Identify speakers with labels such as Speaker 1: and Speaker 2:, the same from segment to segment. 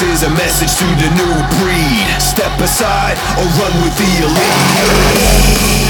Speaker 1: is a message to the new breed. Step aside or run with the elite.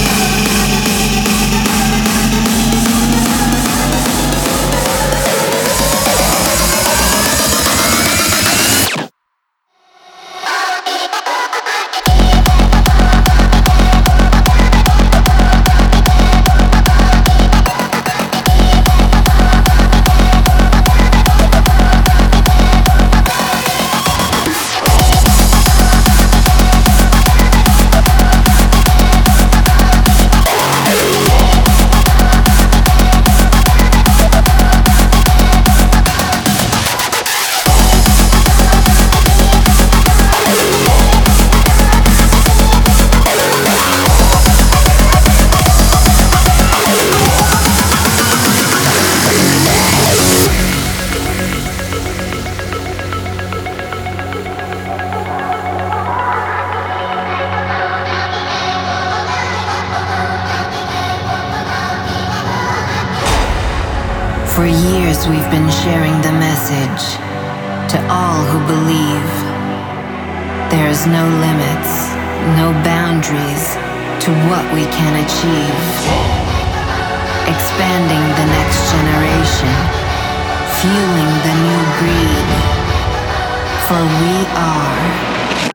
Speaker 2: For years we've been sharing the message to all who believe. There's no limits, no boundaries to what we can achieve. Expanding the next generation, fueling the new breed. For we are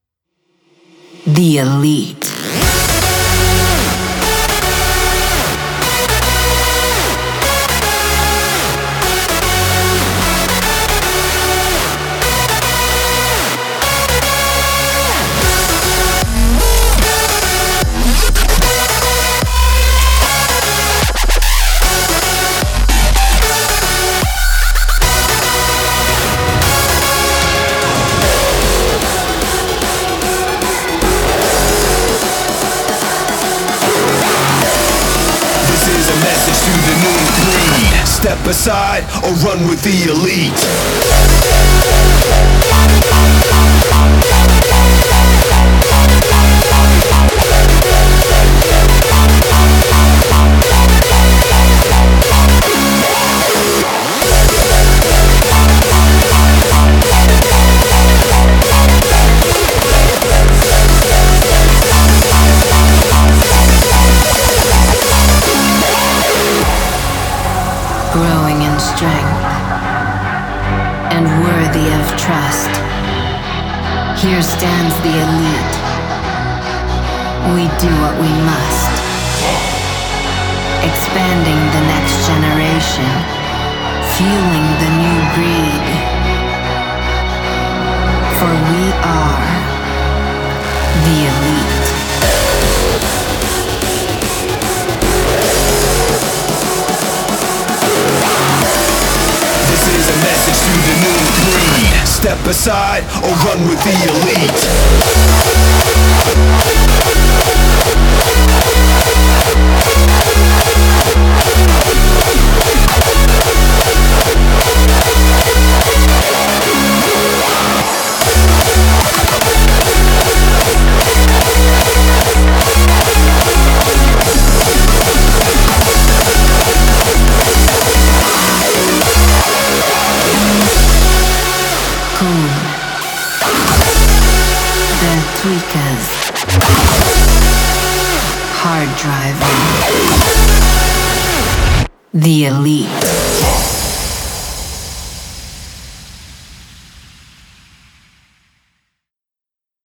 Speaker 2: the elite.
Speaker 1: Step aside or run with the elite.
Speaker 2: Growing in strength and worthy of trust. Here stands the elite. We do what we must. Expanding the next generation, fueling the new breed. For we are the elite.
Speaker 1: Is a message to the new breed. Step aside or run with the elite.
Speaker 2: Tweakers, hard driving, the elite.